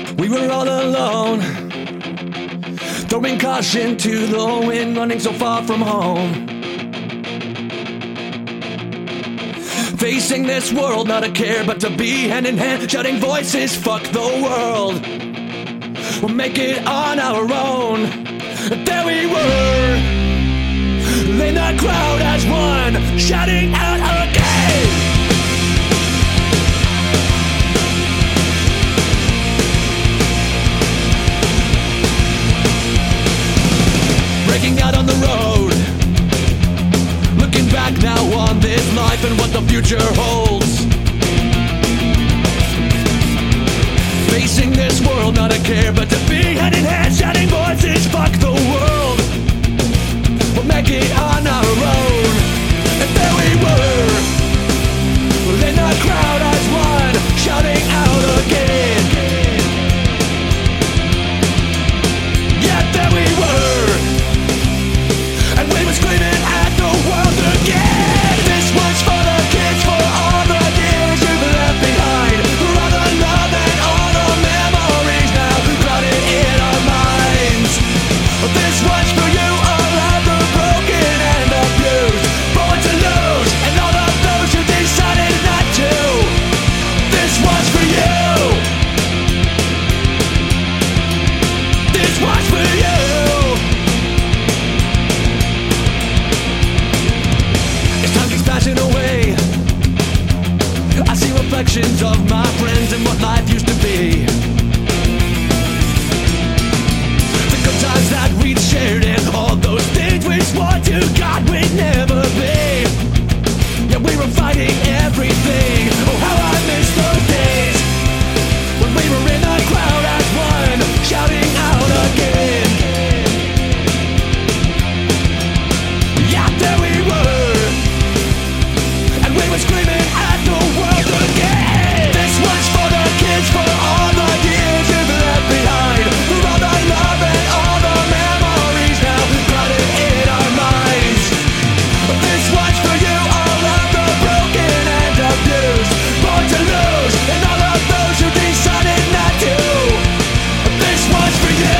We were all alone, throwing caution to the wind, running so far from home. Facing this world, not a care but to be hand in hand, shouting voices, fuck the world. We'll make it on our own. There we were, in the crowd as one, shouting out again. Breaking out on the road, looking back now on this life and what the future holds. Facing this world, not a care but to be hand in hand, shouting voices, fuck the world. We'll make it on our own. And there we were, in the crowd as one, shouting out again. Yeah, there we were, and we were screaming at the world again. This one's for the kids, for all the years you've left behind, for all the love and all the memories now clouded in our minds. This one's for you, all of the broken and abused, born to lose, and all of those who decided not to. This one's for you. This one's for you. Passing away, I see reflections of my friends and what life used to be. The good times that we'd shared and all those things we swore to God we'd never be. Yeah, we were fighting everything. Oh, how I miss those days when we were in the crowd as one, shouting out again. Yeah, there we were, screaming at the world again. This one's for the kids, for all the years you've left behind, for all the love and all the memories now clouded in our minds. This one's for you, all of the broken and abused, born to lose, and all of those who decided not to. This one's for you.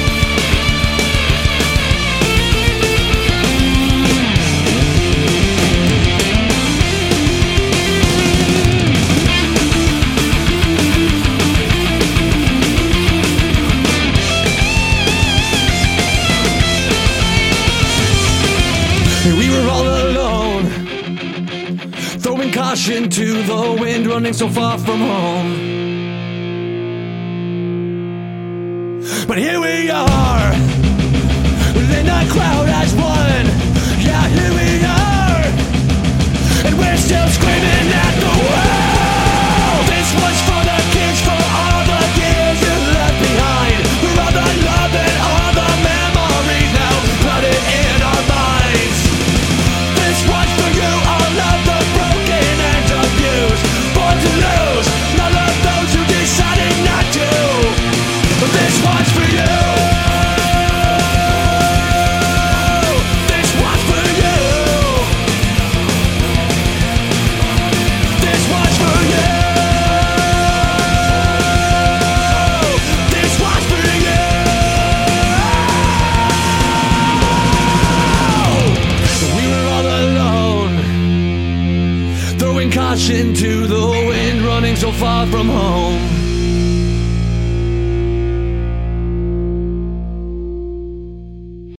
We were all alone, throwing caution to the wind, running so far from home. But here we are, in the crowd as one. Yeah, here we are, and we're still screaming at the world. This one's for the kids, for all the years you left behind, for all the love and all the memories now clouded in our minds. This one's for you, all of the broken and abused, born to lose, none of those who decided not to. This one's for you. This one's for you. This one's for you. This one's for you. We were all alone, throwing caution to the wind, running so far from home.